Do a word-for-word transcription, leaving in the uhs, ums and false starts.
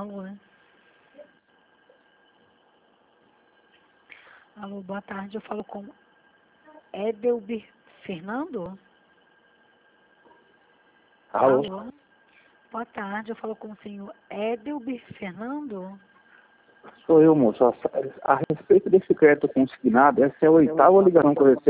Alô? Alô, boa tarde. Eu falo com Edelbir Fernando? Alô? Alô? Boa tarde. Eu falo com o senhor Edelbir Fernando? Sou eu, moço. A, a respeito desse crédito consignado, essa é a oitava ligação que eu recebo.